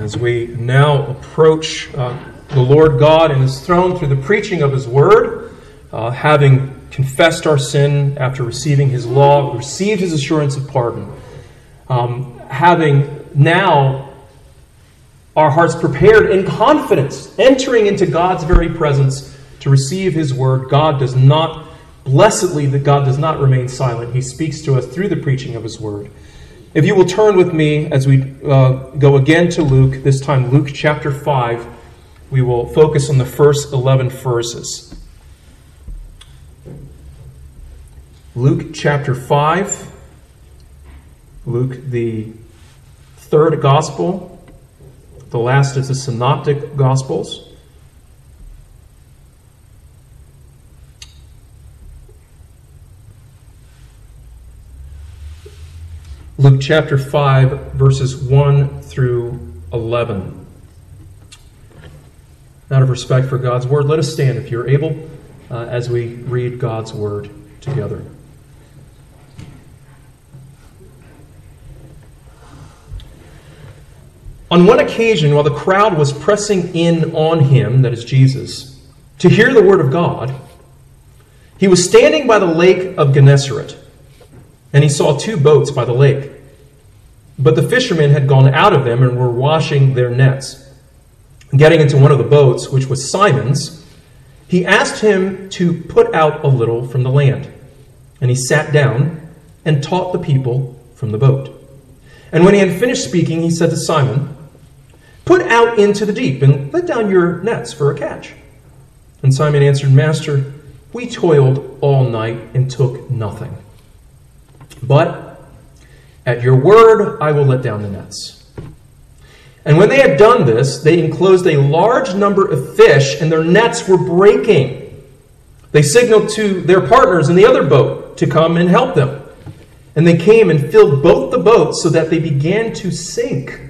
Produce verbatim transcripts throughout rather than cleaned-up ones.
as we now approach uh, the Lord God and His throne through the preaching of His Word, uh, having confessed our sin after receiving His law, received His assurance of pardon, um, having now our hearts prepared in confidence, entering into God's very presence to receive His Word. God does not, blessedly that God does not remain silent. He speaks to us through the preaching of His Word. If you will turn with me as we uh, go again to Luke, this time Luke chapter five, we will focus on the first eleven verses. Luke chapter five, Luke the third gospel, the last is the synoptic gospels. Luke chapter five, verses one through eleven. Out of respect for God's Word, let us stand if you're able uh, as we read God's Word together. On one occasion, while the crowd was pressing in on him, that is Jesus, to hear the Word of God, he was standing by the lake of Gennesaret. And he saw two boats by the lake. But the fishermen had gone out of them and were washing their nets. Getting into one of the boats, which was Simon's, he asked him to put out a little from the land. And he sat down and taught the people from the boat. And when he had finished speaking, he said to Simon, "Put out into the deep and let down your nets for a catch." And Simon answered, "Master, we toiled all night and took nothing. But at your word, I will let down the nets." And when they had done this, they enclosed a large number of fish, and their nets were breaking. They signaled to their partners in the other boat to come and help them. And they came and filled both the boats so that they began to sink.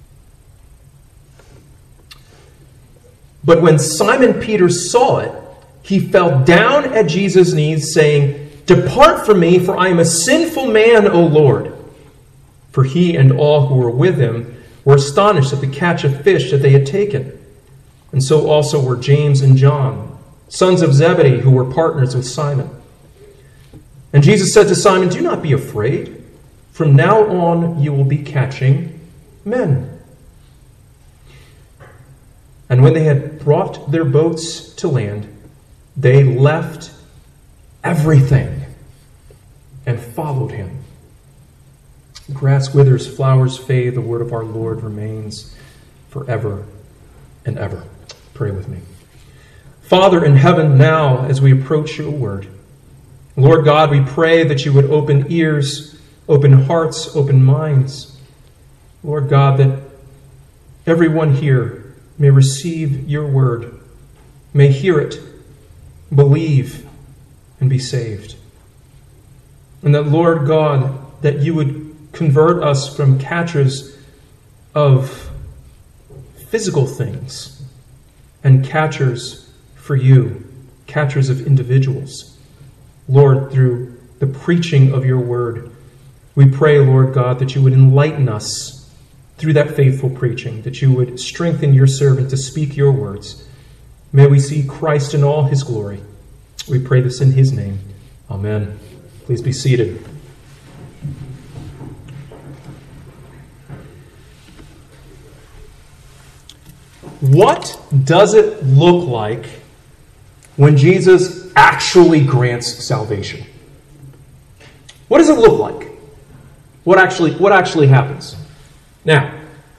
But when Simon Peter saw it, he fell down at Jesus' knees, saying, "Depart from me, for I am a sinful man, O Lord." For he and all who were with him were astonished at the catch of fish that they had taken. And so also were James and John, sons of Zebedee, who were partners with Simon. And Jesus said to Simon, "Do not be afraid. From now on you will be catching men." And when they had brought their boats to land, they left everything and followed him. Grass withers, flowers fade, the word of our Lord remains forever and ever. Pray with me. Father in heaven, now as we approach your word, Lord God, we pray that you would open ears, open hearts, open minds. Lord God, that everyone here may receive your word, may hear it, believe, and be saved. And that, Lord God, that you would convert us from catchers of physical things and catchers for you, catchers of individuals. Lord, through the preaching of your word, we pray, Lord God, that you would enlighten us through that faithful preaching, that you would strengthen your servant to speak your words. May we see Christ in all his glory. We pray this in his name. Amen. Please be seated. What does it look like when Jesus actually grants salvation? What does it look like? What actually, what actually happens? Now,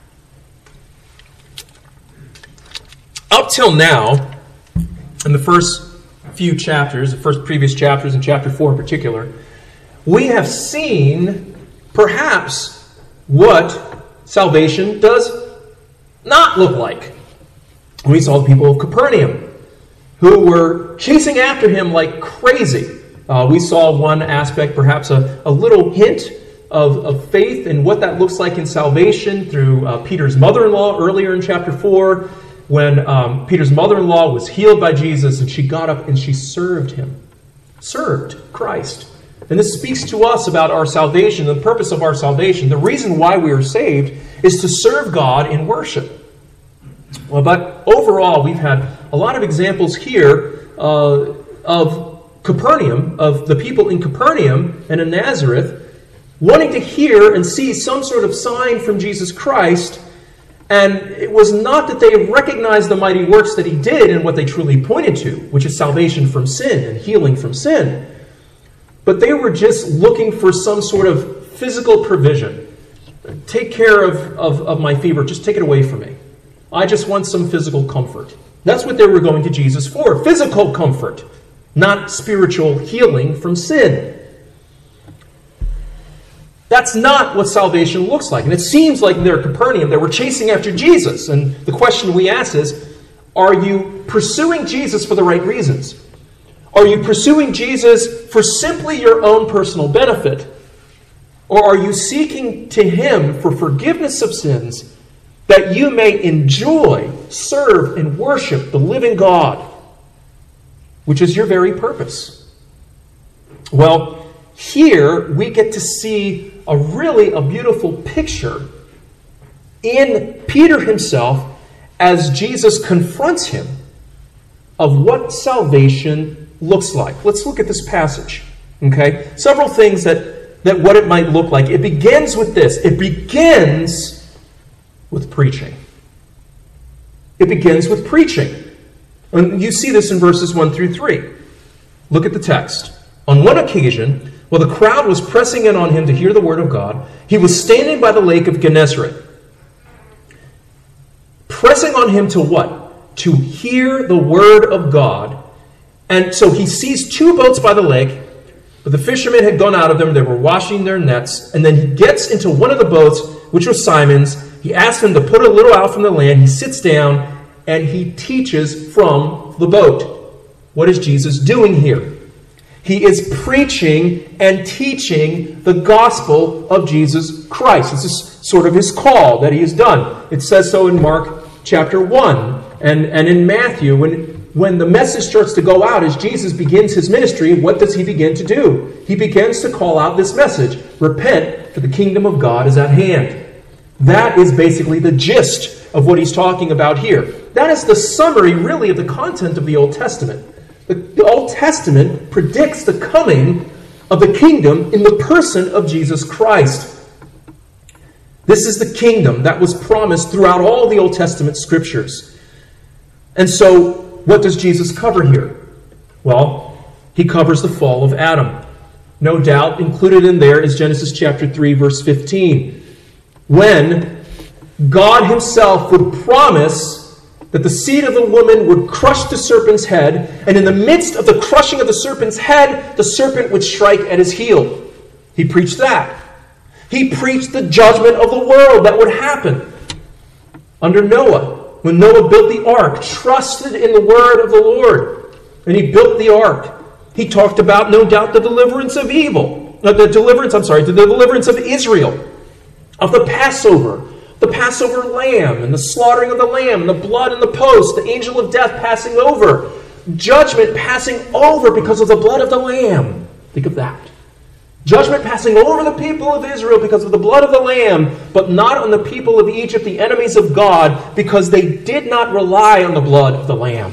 up till now, in the first few chapters, the first previous chapters, in chapter four in particular, we have seen perhaps what salvation does not look like. We saw the people of Capernaum who were chasing after him like crazy. Uh, we saw one aspect, perhaps a, a little hint of, of faith and what that looks like in salvation through uh, Peter's mother-in-law earlier in chapter four, when um, Peter's mother-in-law was healed by Jesus and she got up and she served him. Served Christ. And this speaks to us about our salvation, the purpose of our salvation. The reason why we are saved is to serve God in worship. Well, but overall, we've had a lot of examples here uh, of Capernaum, of the people in Capernaum and in Nazareth, wanting to hear and see some sort of sign from Jesus Christ. And it was not that they recognized the mighty works that he did and what they truly pointed to, which is salvation from sin and healing from sin. But they were just looking for some sort of physical provision. Take care of, of, of my fever. Just take it away from me. I just want some physical comfort. That's what they were going to Jesus for. Physical comfort, not spiritual healing from sin. That's not what salvation looks like. And it seems like in their Capernaum, they were chasing after Jesus. And the question we ask is, are you pursuing Jesus for the right reasons? Are you pursuing Jesus for simply your own personal benefit? Or are you seeking to him for forgiveness of sins that you may enjoy, serve, and worship the living God, which is your very purpose? Well, here we get to see a really a beautiful picture in Peter himself as Jesus confronts him of what salvation looks like. Let's look at this passage. Okay? Several things that, that what it might look like. It begins with this. It begins with preaching. It begins with preaching. And you see this in verses one through three. Look at the text. On one occasion, while the crowd was pressing in on him to hear the word of God, he was standing by the lake of Gennesaret. Pressing on him to what? To hear the word of God. And so he sees two boats by the lake, but the fishermen had gone out of them. They were washing their nets. And then he gets into one of the boats, which was Simon's. He asks him to put a little out from the land. He sits down and he teaches from the boat. What is Jesus doing here? He is preaching and teaching the gospel of Jesus Christ. This is sort of his call that he has done. It says so in Mark chapter one and, and in Matthew. When, when the message starts to go out as Jesus begins his ministry, what does he begin to do? He begins to call out this message. Repent, for the kingdom of God is at hand. That is basically the gist of what he's talking about here. That is the summary, really, of the content of the Old Testament. The Old Testament predicts the coming of the kingdom in the person of Jesus Christ. This is the kingdom that was promised throughout all the Old Testament scriptures. And so, what does Jesus cover here? Well, he covers the fall of Adam. No doubt, included in there is Genesis chapter three, verse fifteen. When God himself would promise that the seed of the woman would crush the serpent's head, and in the midst of the crushing of the serpent's head, the serpent would strike at his heel. He preached that. He preached the judgment of the world that would happen under Noah. When Noah built the ark, trusted in the word of the Lord, and he built the ark. He talked about, no doubt, the deliverance of evil. Uh, the deliverance, I'm sorry, the deliverance of Israel, of the Passover, the Passover lamb, and the slaughtering of the lamb, and the blood and the post, the angel of death passing over, judgment passing over because of the blood of the lamb. Think of that. Judgment passing over the people of Israel because of the blood of the lamb, but not on the people of Egypt, the enemies of God, because they did not rely on the blood of the lamb.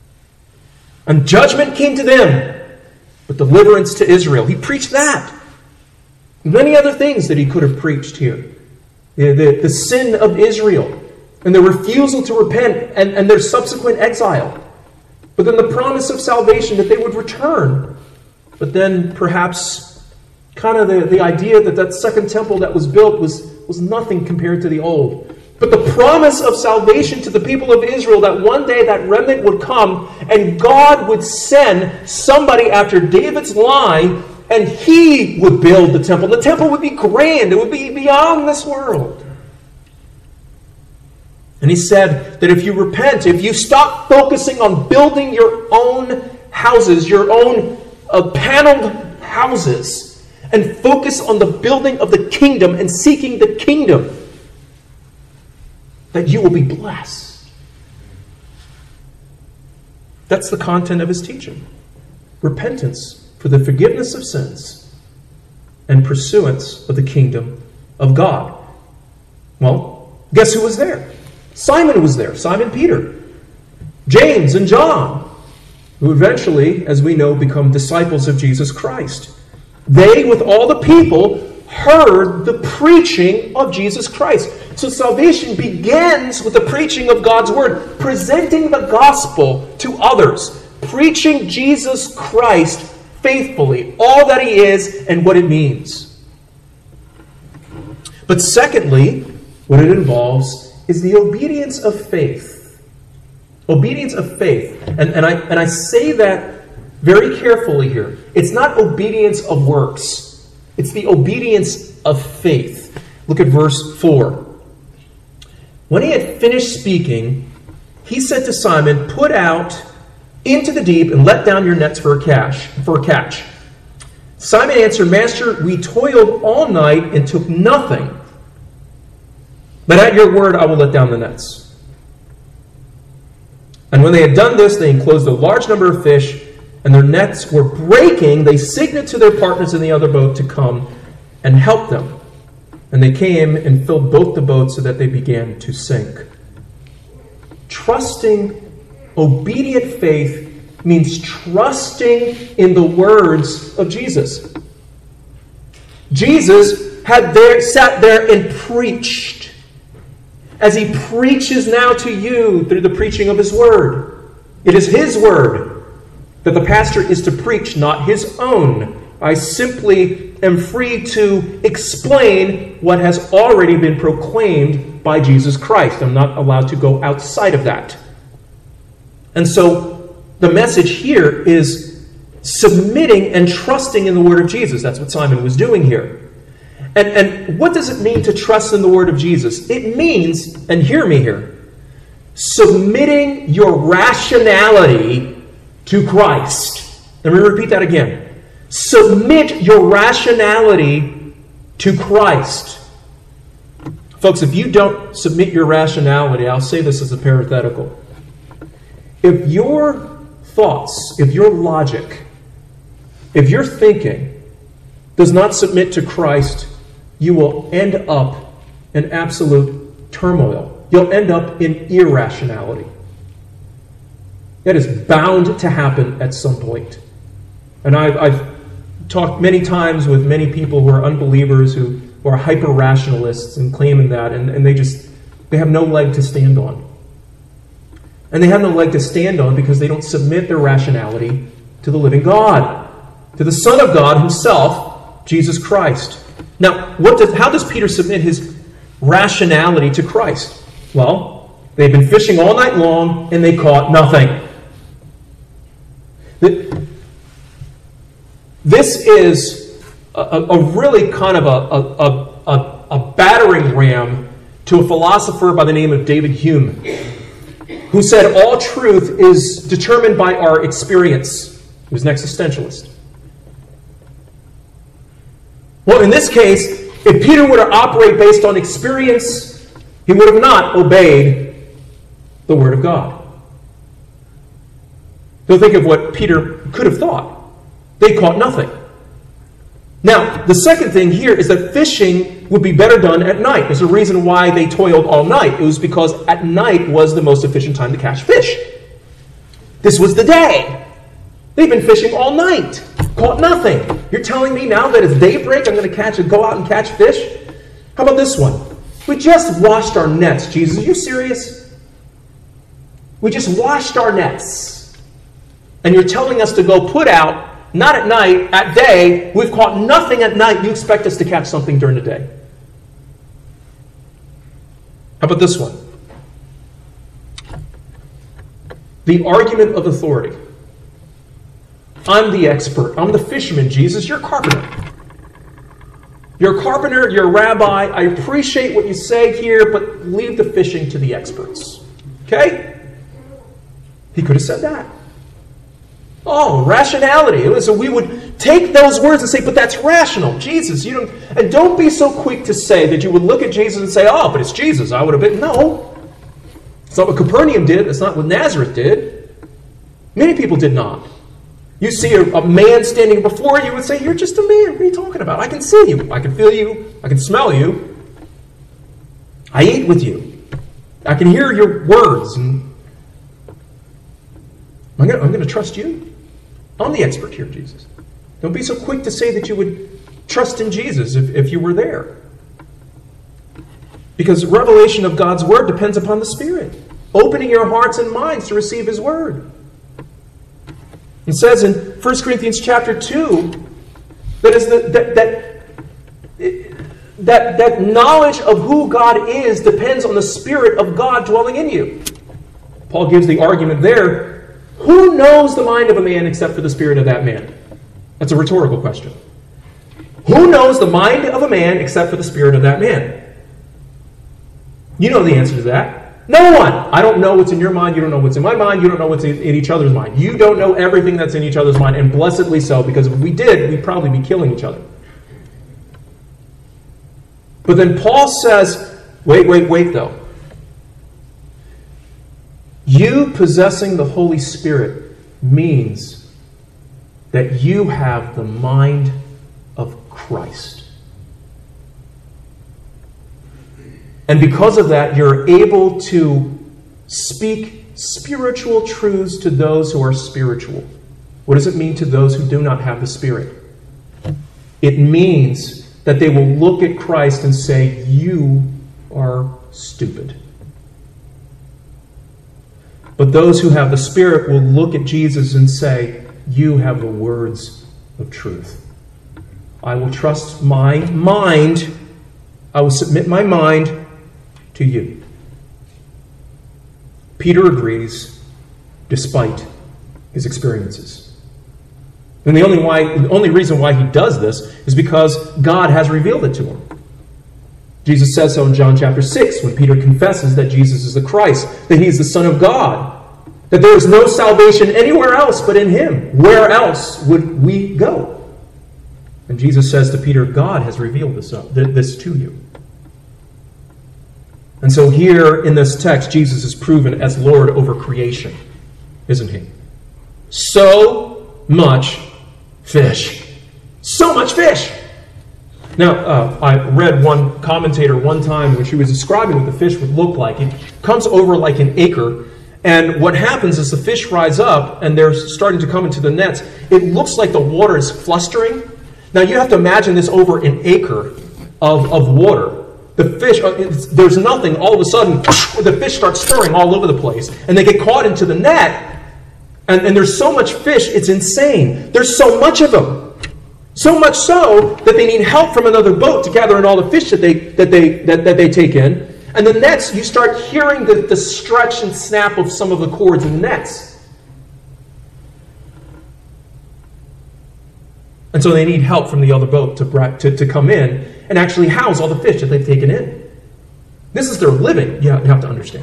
And judgment came to them, but deliverance to Israel. He preached that. Many other things that he could have preached here. The, the, the sin of Israel and the refusal to repent and, and their subsequent exile. But then the promise of salvation that they would return. But then perhaps kind of the, the idea that that second temple that was built was, was nothing compared to the old. But the promise of salvation to the people of Israel, that one day that remnant would come and God would send somebody after David's line, and he would build the temple. The temple would be grand. It would be beyond this world. And he said that if you repent, if you stop focusing on building your own houses, your own uh, paneled houses, and focus on the building of the kingdom and seeking the kingdom, that you will be blessed. That's the content of his teaching. Repentance for the forgiveness of sins and pursuance of the kingdom of God. Well, guess who was there? Simon was there. Simon Peter. James and John, who eventually, as we know, become disciples of Jesus Christ. They, with all the people, heard the preaching of Jesus Christ. So salvation begins with the preaching of God's word, presenting the gospel to others, preaching Jesus Christ faithfully, all that he is and what it means. But secondly, what it involves is the obedience of faith. Obedience of faith. And, and, I, and I say that very carefully here. It's not obedience of works. It's the obedience of faith. Look at verse four. When he had finished speaking, he said to Simon, "Put out into the deep and let down your nets for a catch." For a catch. Simon answered, "Master, we toiled all night and took nothing. But at your word I will let down the nets." And when they had done this, they enclosed a large number of fish, and their nets were breaking. They signaled to their partners in the other boat to come and help them. And they came and filled both the boats so that they began to sink. Trusting, obedient faith means trusting in the words of Jesus. Jesus had there, sat there and preached, as he preaches now to you through the preaching of his word. It is his word that the pastor is to preach, not his own. I simply am free to explain what has already been proclaimed by Jesus Christ. I'm not allowed to go outside of that. And so the message here is submitting and trusting in the word of Jesus. That's what Simon was doing here. And, and what does it mean to trust in the word of Jesus? It means, and hear me here, submitting your rationality to Christ. Let me repeat that again. Submit your rationality to Christ. Folks, if you don't submit your rationality, I'll say this as a parenthetical. If your thoughts, if your logic, if your thinking does not submit to Christ, you will end up in absolute turmoil. You'll end up in irrationality. That is bound to happen at some point. And I've, I've talked many times with many people who are unbelievers, who, who are hyper-rationalists and claiming that, and, and they just, they have no leg to stand on. And they have no leg to stand on because they don't submit their rationality to the living God, to the Son of God himself, Jesus Christ. Now, what does, how does Peter submit his rationality to Christ? Well, they've been fishing all night long and they caught nothing. This is a, a really kind of a, a, a, a battering ram to a philosopher by the name of David Hume, who said all truth is determined by our experience. He was an existentialist. Well, in this case, if Peter were to operate based on experience, he would have not obeyed the word of God. So think of what Peter could have thought. They caught nothing. Now, the second thing here is that fishing would be better done at night. There's a reason why they toiled all night. It was because at night was the most efficient time to catch fish. This was the day. They've been fishing all night. Caught nothing. You're telling me now that it's daybreak, I'm going to catch and go out and catch fish? How about this one? We just washed our nets. Jesus, are you serious? We just washed our nets. And you're telling us to go put out, not at night, at day. We've caught nothing at night. You expect us to catch something during the day. How about this one? The argument of authority. I'm the expert. I'm the fisherman, Jesus. You're a carpenter. You're a carpenter. You're a rabbi. I appreciate what you say here, but leave the fishing to the experts. Okay? He could have said that. Oh, rationality. So we would take those words and say, but that's rational. Jesus, you don't... And don't be so quick to say that you would look at Jesus and say, oh, but it's Jesus. I would have been... No. It's not what Capernaum did. It's not what Nazareth did. Many people did not. You see a, a man standing before you and say, you're just a man. What are you talking about? I can see you. I can feel you. I can smell you. I eat with you. I can hear your words. And I'm going I'm going to trust you. I'm the expert here, Jesus. Don't be so quick to say that you would trust in Jesus if, if you were there. Because revelation of God's word depends upon the Spirit. Opening your hearts and minds to receive his word. It says in First Corinthians chapter two that is the, that, that, that, that knowledge of who God is depends on the Spirit of God dwelling in you. Paul gives the argument there. Who knows the mind of a man except for the spirit of that man? That's a rhetorical question. Who knows the mind of a man except for the spirit of that man? You know the answer to that. No one. I don't know what's in your mind. You don't know what's in my mind. You don't know what's in, in each other's mind. You don't know everything that's in each other's mind, and blessedly so, because if we did, we'd probably be killing each other. But then Paul says, wait, wait, wait, though. You possessing the Holy Spirit means that you have the mind of Christ. And because of that, you're able to speak spiritual truths to those who are spiritual. What does it mean to those who do not have the Spirit? It means that they will look at Christ and say, you are stupid. But those who have the Spirit will look at Jesus and say, you have the words of truth. I will trust my mind. I will submit my mind to you. Peter agrees despite his experiences. And the only, why, the only reason why he does this is because God has revealed it to him. Jesus says so in John chapter six when Peter confesses that Jesus is the Christ, that he is the Son of God, that there is no salvation anywhere else but in him. Where else would we go? And Jesus says to Peter, God has revealed this, up, this to you. And so here in this text, Jesus is proven as Lord over creation, isn't he? So much fish. So much fish. Now, uh, I read one commentator one time when she was describing what the fish would look like. It comes over like an acre, and what happens is the fish rise up, and they're starting to come into the nets. It looks like the water is flustering. Now, you have to imagine this over an acre of, of water. The fish, uh, there's nothing. All of a sudden, the fish starts stirring all over the place, and they get caught into the net, and, and there's so much fish, it's insane. There's so much of them. So much so that they need help from another boat to gather in all the fish that they that they that, that they take in. And the nets, you start hearing the, the stretch and snap of some of the cords in the nets. And so they need help from the other boat to, to, to come in and actually house all the fish that they've taken in. This is their living, you have, you have to understand.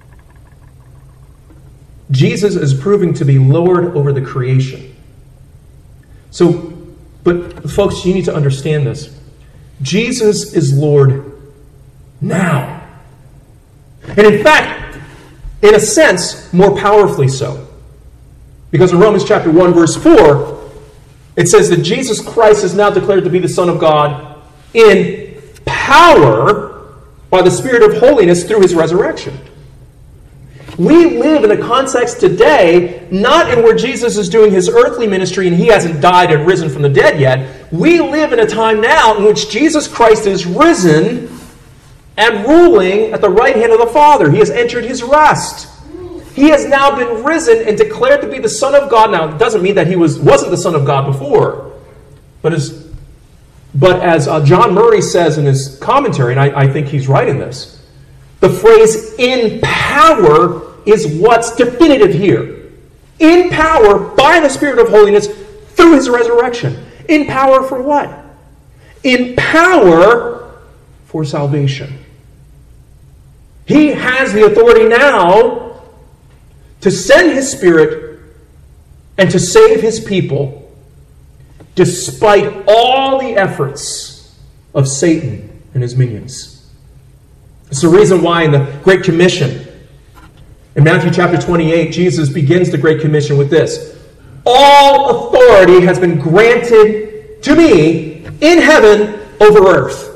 Jesus is proving to be Lord over the creation. So, but folks, you need to understand this. Jesus is Lord now. And in fact, in a sense, more powerfully so. Because in Romans chapter one, verse four, it says that Jesus Christ is now declared to be the Son of God in power by the Spirit of holiness through his resurrection. We live in a context today, not in where Jesus is doing his earthly ministry and he hasn't died and risen from the dead yet. We live in a time now in which Jesus Christ is risen and ruling at the right hand of the Father. He has entered his rest. He has now been risen and declared to be the Son of God. Now, it doesn't mean that he was, wasn't the Son of God before. But as, but as uh, John Murray says in his commentary, and I, I think he's right in this, the phrase in power is what's definitive here. In power by the Spirit of holiness through his resurrection. In power for what? In power for salvation. He has the authority now to send his Spirit and to save his people despite all the efforts of Satan and his minions. It's the reason why in the Great Commission, in Matthew chapter twenty-eight, Jesus begins the Great Commission with this. All authority has been granted to me in heaven over earth.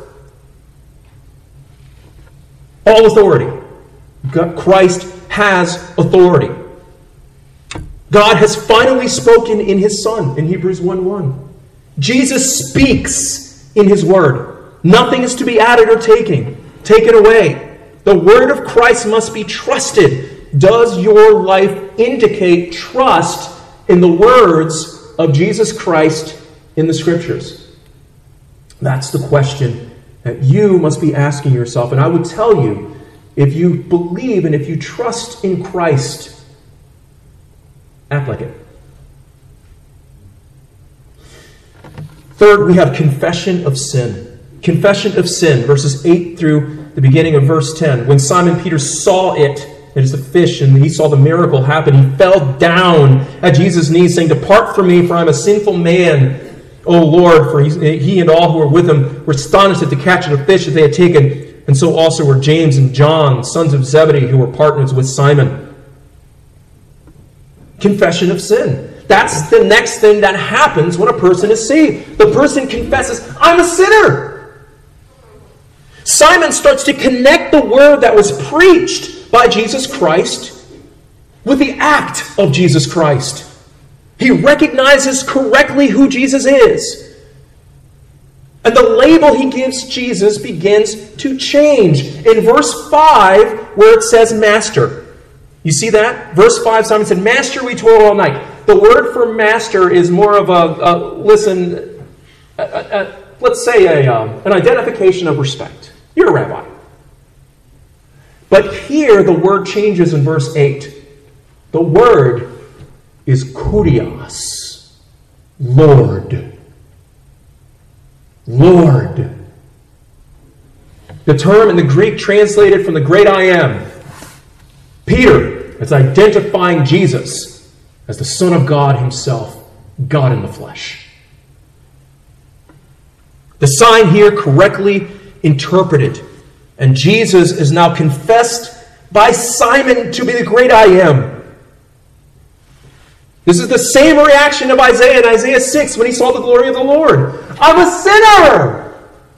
All authority. God, Christ has authority. God has finally spoken in his Son in Hebrews one one. Jesus speaks in his word. Nothing is to be added or taken, taken away. The word of Christ must be trusted. Does your life indicate trust in the words of Jesus Christ in the Scriptures? That's the question that you must be asking yourself. And I would tell you, if you believe and if you trust in Christ, act like it. Third, we have confession of sin. Confession of sin, verses eight through the beginning of verse ten. When Simon Peter saw it, it is the fish, and he saw the miracle happen, he fell down at Jesus' knees, saying, "Depart from me, for I am a sinful man, O Lord." For he, he and all who were with him were astonished at the catch of the fish that they had taken. And so also were James and John, sons of Zebedee, who were partners with Simon. Confession of sin. That's the next thing that happens when a person is saved. The person confesses, "I'm a sinner." Simon starts to connect the word that was preached by Jesus Christ with the act of Jesus Christ. He recognizes correctly who Jesus is. And the label he gives Jesus begins to change. In verse five, where it says master. You see that? Verse five, Simon said, "Master, we toiled all night." The word for master is more of a, a listen, a, a, a, let's say a, um, an identification of respect. You're a rabbi. But here the word changes in verse eight. The word is kurios, Lord. Lord. The term in the Greek translated from the great I am. Peter is identifying Jesus as the Son of God himself, God in the flesh. The sign here correctly interpreted, and Jesus is now confessed by Simon to be the great I am. This is the same reaction of Isaiah in Isaiah six when he saw the glory of the Lord. "I'm a sinner!"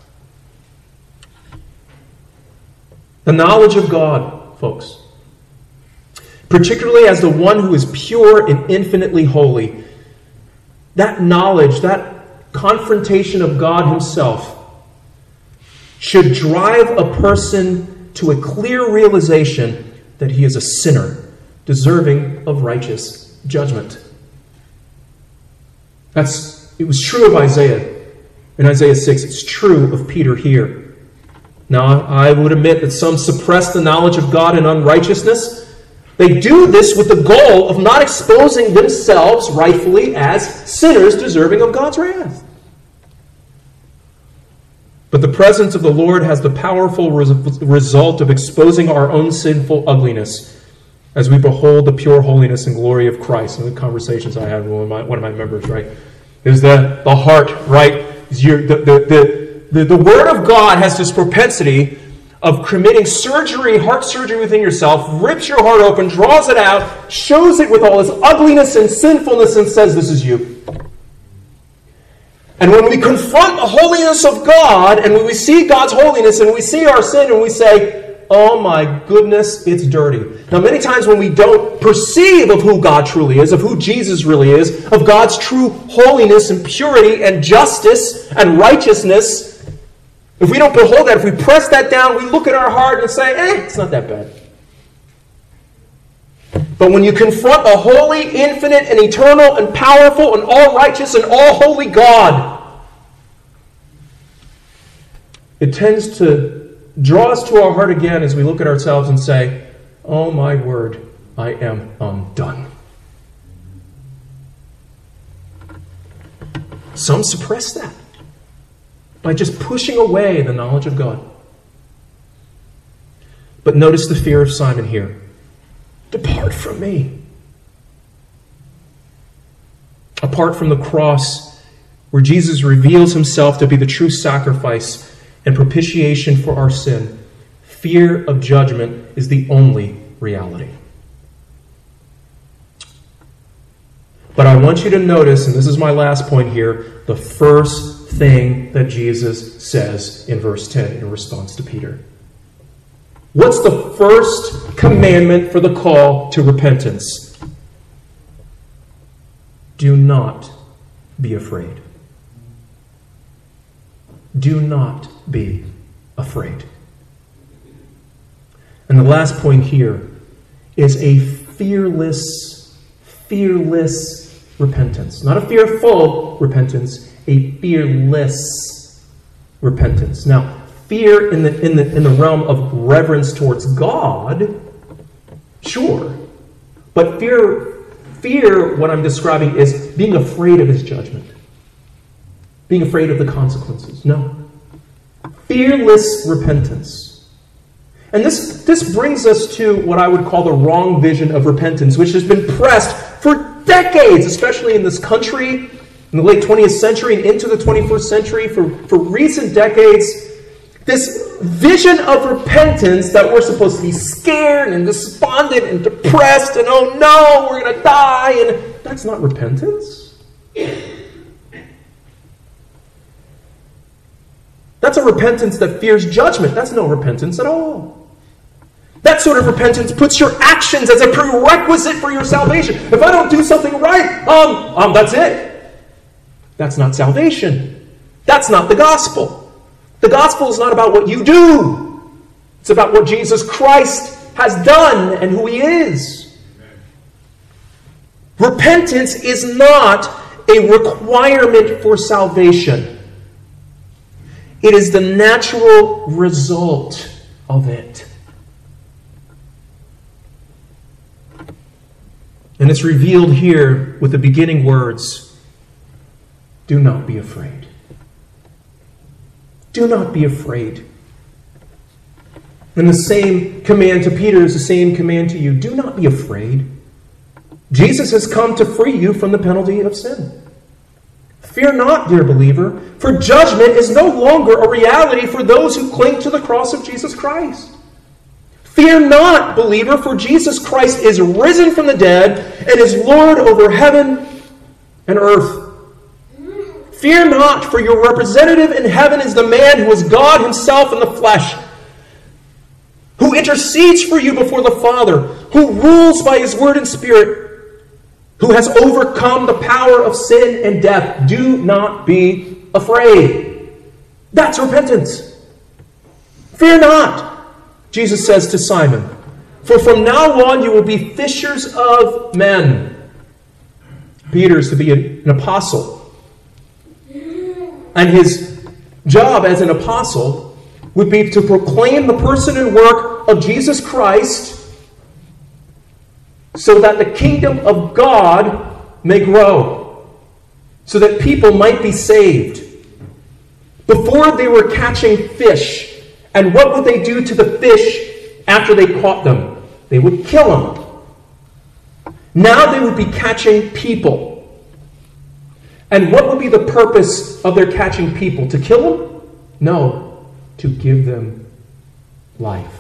The knowledge of God, folks, particularly as the one who is pure and infinitely holy, that knowledge, that confrontation of God himself should drive a person to a clear realization that he is a sinner, deserving of righteous judgment. That's it was true of Isaiah in Isaiah six. It's true of Peter here. Now, I would admit that some suppress the knowledge of God in unrighteousness. They do this with the goal of not exposing themselves rightfully as sinners deserving of God's wrath. But the presence of the Lord has the powerful res- result of exposing our own sinful ugliness as we behold the pure holiness and glory of Christ. And the conversations I had with one of my, one of my members, right, is that the heart, right, is your, the, the, the, the, the Word of God has this propensity of committing surgery, heart surgery within yourself, rips your heart open, draws it out, shows it with all its ugliness and sinfulness, and says, "This is you." And when we confront the holiness of God, and when we see God's holiness, and we see our sin, and we say, "Oh my goodness, it's dirty." Now, many times when we don't perceive of who God truly is, of who Jesus really is, of God's true holiness and purity and justice and righteousness, if we don't behold that, if we press that down, we look at our heart and say, eh, it's not that bad. But when you confront the holy, infinite, and eternal, and powerful, and all-righteous, and all-holy God, it tends to draw us to our heart again as we look at ourselves and say, "Oh my word, I am undone." Some suppress that by just pushing away the knowledge of God. But notice the fear of Simon here. "Depart from me." Apart from the cross, where Jesus reveals himself to be the true sacrifice and propitiation for our sin, fear of judgment is the only reality. But I want you to notice, and this is my last point here, the first thing that Jesus says in verse ten in response to Peter. What's the first commandment for the call to repentance? Do not be afraid. Do not be afraid. And the last point here is a fearless, fearless repentance. Not a fearful repentance, a fearless repentance. Now, fear in the in the in the realm of reverence towards God, sure. But fear, fear, what I'm describing is being afraid of his judgment. Being afraid of the consequences. No. Fearless repentance. And this, this brings us to what I would call the wrong vision of repentance, which has been pressed for decades, especially in this country, in the late twentieth century and into the twenty-first century, for, for recent decades. This vision of repentance that we're supposed to be scared and despondent and depressed and, oh no, we're going to die. And that's not repentance. That's a repentance that fears judgment. That's no repentance at all. That sort of repentance puts your actions as a prerequisite for your salvation. If I don't do something right, um, um, that's it. That's not salvation. That's not the gospel. The gospel is not about what you do. It's about what Jesus Christ has done and who he is. Repentance is not a requirement for salvation. It is the natural result of it. And it's revealed here with the beginning words, do not be afraid. Do not be afraid. And the same command to Peter is the same command to you. Do not be afraid. Jesus has come to free you from the penalty of sin. Fear not, dear believer, for judgment is no longer a reality for those who cling to the cross of Jesus Christ. Fear not, believer, for Jesus Christ is risen from the dead and is Lord over heaven and earth. Fear not, for your representative in heaven is the man who is God himself in the flesh, who intercedes for you before the Father, who rules by his word and spirit, who has overcome the power of sin and death. Do not be afraid. That's repentance. Fear not, Jesus says to Simon, for from now on you will be fishers of men. Peter is to be an apostle. And his job as an apostle would be to proclaim the person and work of Jesus Christ so that the kingdom of God may grow, so that people might be saved. Before they were catching fish, and what would they do to the fish after they caught them? They would kill them. Now they would be catching people. And what would be the purpose of their catching people? To kill them? No, to give them life.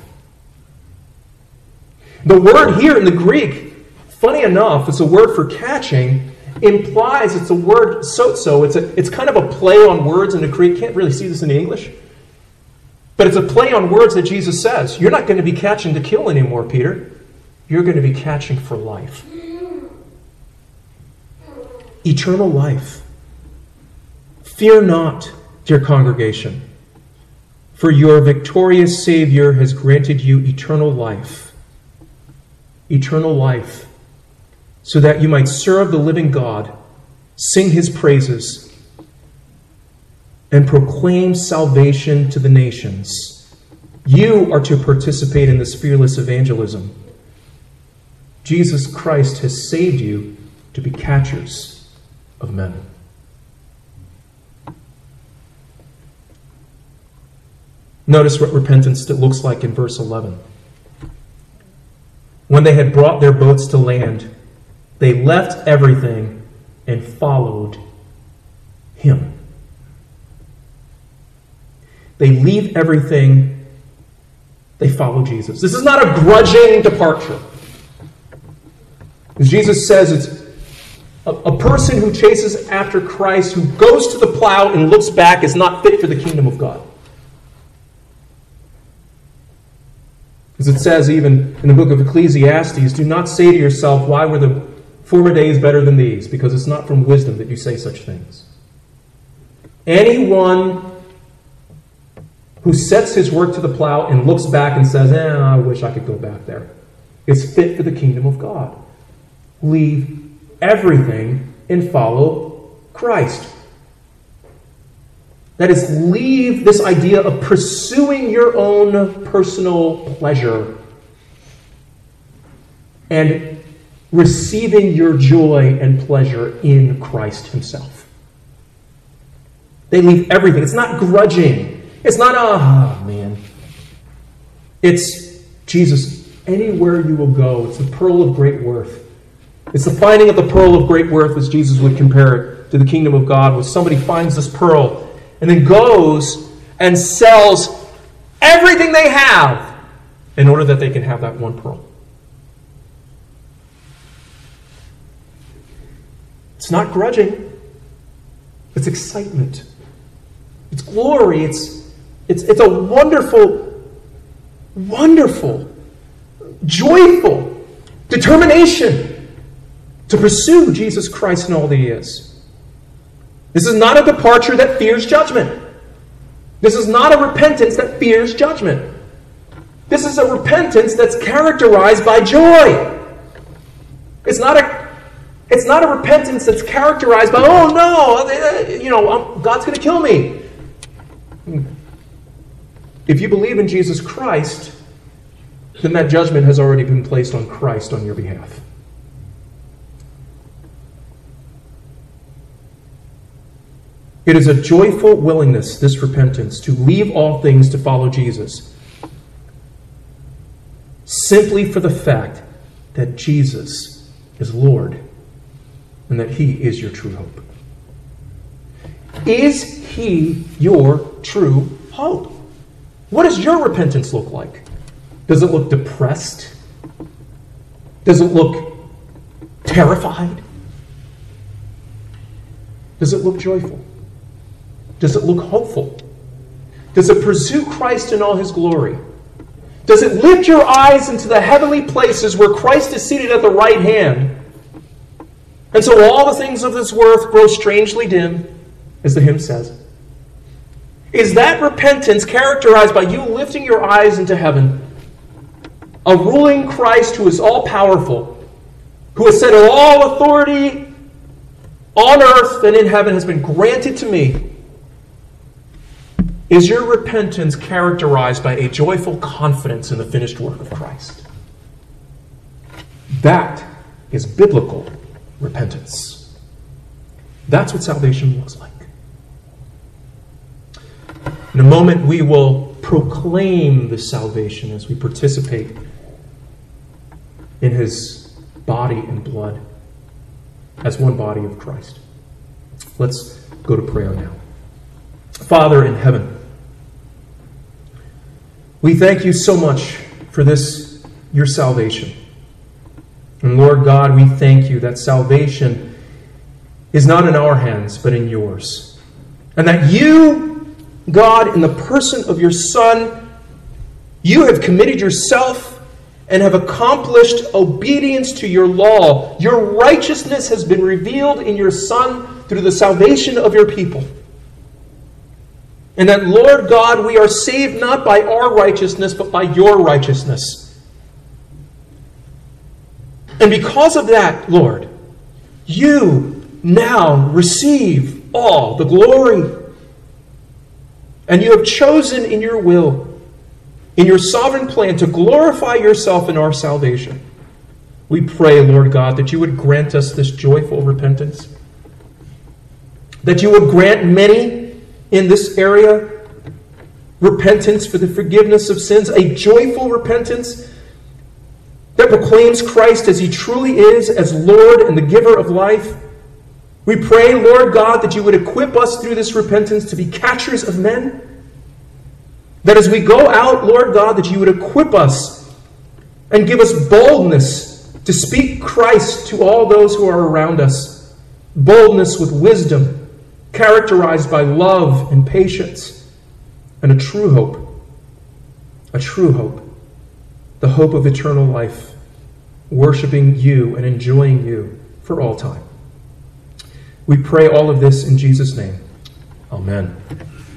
The word here in the Greek, funny enough, it's a word for catching, implies it's a word sozo. It's a, it's kind of a play on words in the Greek. Can't really see this in the English. But it's a play on words that Jesus says. You're not going to be catching to kill anymore, Peter. You're going to be catching for life. Eternal life. Fear not, dear congregation, for your victorious Savior has granted you eternal life. Eternal life, so that you might serve the living God, sing his praises, and proclaim salvation to the nations. You are to participate in this fearless evangelism. Jesus Christ has saved you to be catchers of men. Notice what repentance looks like in verse eleven. When they had brought their boats to land, they left everything and followed him. They leave everything, they follow Jesus. This is not a grudging departure. As Jesus says, it's A, a person who chases after Christ, who goes to the plow and looks back, is not fit for the kingdom of God. As it says even in the book of Ecclesiastes, do not say to yourself, why were the former days better than these? Because it's not from wisdom that you say such things. Anyone who sets his work to the plow and looks back and says, eh, I wish I could go back there, is fit for the kingdom of God. Leave everything and follow Christ. That is, leave this idea of pursuing your own personal pleasure and receiving your joy and pleasure in Christ himself. They leave everything. It's not grudging. It's not, oh, man. It's, Jesus, anywhere you will go, it's the pearl of great worth. It's the finding of the pearl of great worth, as Jesus would compare it to the kingdom of God, where somebody finds this pearl and then goes and sells everything they have in order that they can have that one pearl. It's not grudging. It's excitement. It's glory. It's, it's, it's a wonderful, wonderful, joyful determination to pursue Jesus Christ and all that he is. This is not a departure that fears judgment. This is not a repentance that fears judgment. This is a repentance that's characterized by joy. It's not a, it's not a repentance that's characterized by, oh no, you know, God's going to kill me. If you believe in Jesus Christ, then that judgment has already been placed on Christ on your behalf. It is a joyful willingness, this repentance, to leave all things to follow Jesus, simply for the fact that Jesus is Lord and that he is your true hope. Is he your true hope? What does your repentance look like? Does it look depressed? Does it look terrified? Does it look joyful? Does it look hopeful? Does it pursue Christ in all his glory? Does it lift your eyes into the heavenly places where Christ is seated at the right hand? And so all the things of this earth grow strangely dim, as the hymn says. Is that repentance characterized by you lifting your eyes into heaven? A ruling Christ who is all-powerful, who has said all authority on earth and in heaven has been granted to me. Is your repentance characterized by a joyful confidence in the finished work of Christ? That is biblical repentance. That's what salvation looks like. In a moment, we will proclaim this salvation as we participate in his body and blood as one body of Christ. Let's go to prayer now. Father in heaven, we thank you so much for this, your salvation. And Lord God, we thank you that salvation is not in our hands, but in yours. And that you, God, in the person of your Son, you have committed yourself and have accomplished obedience to your law. Your righteousness has been revealed in your Son through the salvation of your people. And that, Lord God, we are saved not by our righteousness, but by your righteousness. And because of that, Lord, you now receive all the glory. And you have chosen in your will, in your sovereign plan, to glorify yourself in our salvation. We pray, Lord God, that you would grant us this joyful repentance. That you would grant many in this area repentance for the forgiveness of sins, a joyful repentance that proclaims Christ as he truly is, as Lord and the giver of life. We pray, Lord God, that you would equip us through this repentance to be catchers of men. That as we go out, Lord God, that you would equip us and give us boldness to speak Christ to all those who are around us. boldness with wisdom, characterized by love and patience, and a true hope, a true hope, the hope of eternal life, worshiping you and enjoying you for all time. We pray all of this in Jesus' name. Amen.